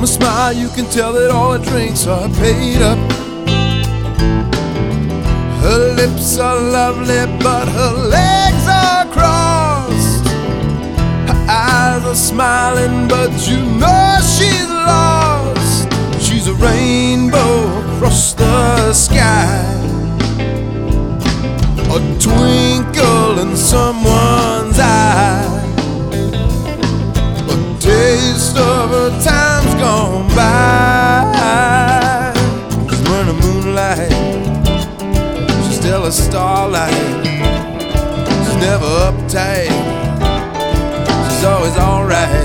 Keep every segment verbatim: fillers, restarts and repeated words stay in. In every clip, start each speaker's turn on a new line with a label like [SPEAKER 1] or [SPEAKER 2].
[SPEAKER 1] From a smile you can tell that all her drinks are paid up. Her lips are lovely but her legs are crossed. Her eyes are smiling but you know she's lost. She's a rainbow across the sky, a twinkle in someone's eye, a taste of her time's gone by. She's wearing a moonlight, she's still a starlight. She's never uptight, she's always alright.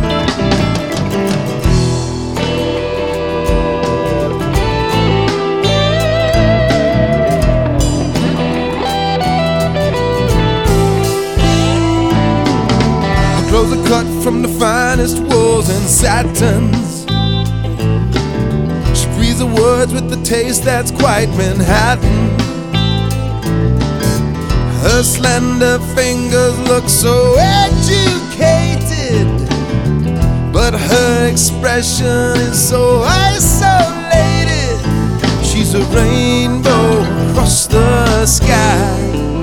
[SPEAKER 1] Clothes are cut from the finest wools and satins. She breathes the words with the taste that's quite Manhattan. Her slender fingers look so educated, but her expression is so isolated. She's a rainbow across the sky,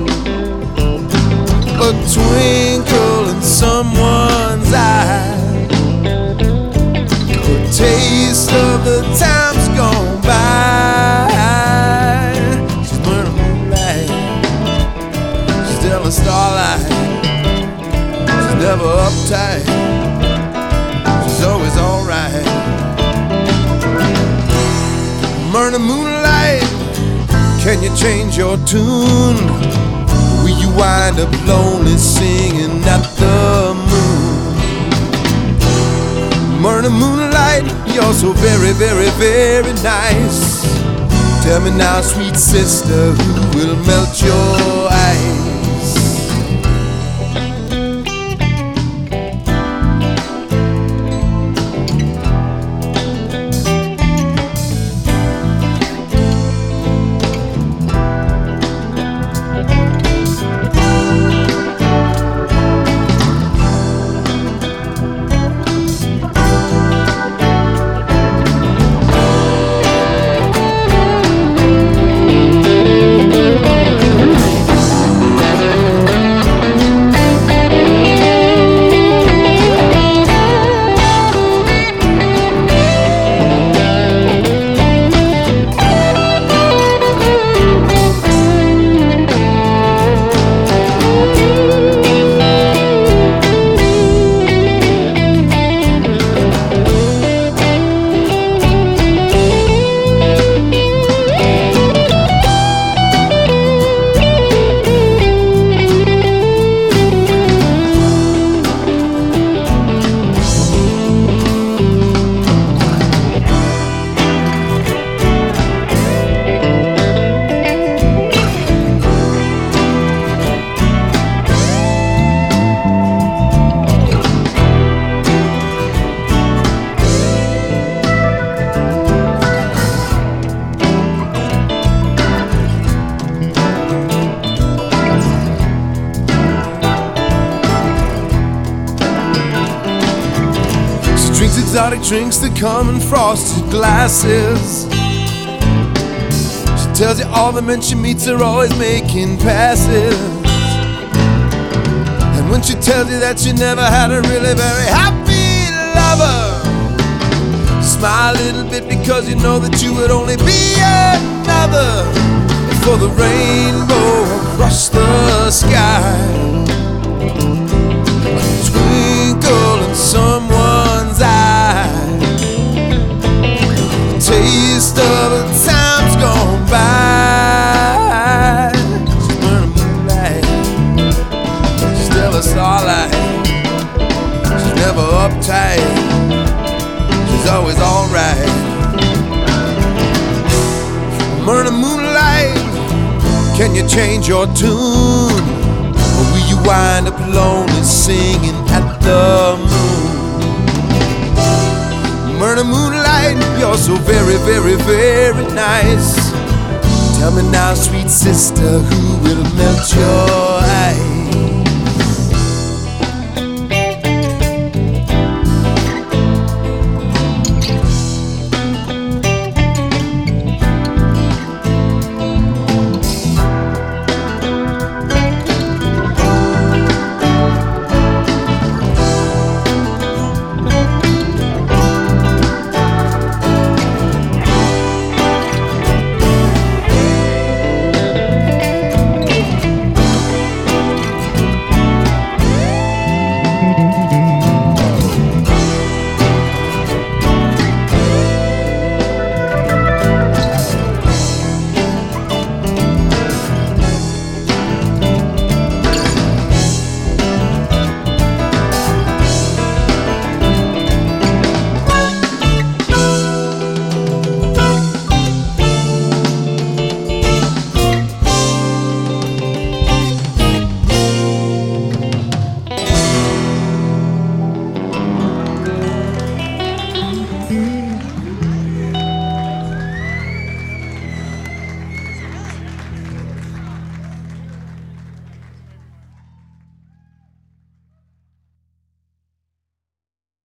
[SPEAKER 1] a twinkle in someone's eye, a taste of the time's gone by. She's wearing a moonlight, she's still a starlight. She's never uptight, she's always alright. Wearing a moonlight, can you change your tune? Will you wind up lonely singing at the moon? Wearing a moonlight, you're so very, very, very nice. Tell me now, sweet sister, who will melt your ice? Drinks exotic drinks that come in frosted glasses. She tells you all the men she meets are always making passes. And when she tells you that she never had a really very happy lover, smile a little bit because you know that you would only be another for the rainbow across the sky, a twinkle in someone's eye, a taste of a time's gone by. She's wearing a moonlight, she's still a starlight. She's never uptight, she's always alright. Wearing a moonlight, can you change your tune? Or will you wind up lonely singing at the moon? Murder moonlight, you're so very, very, very nice. Tell me now, sweet sister, who will melt your ice?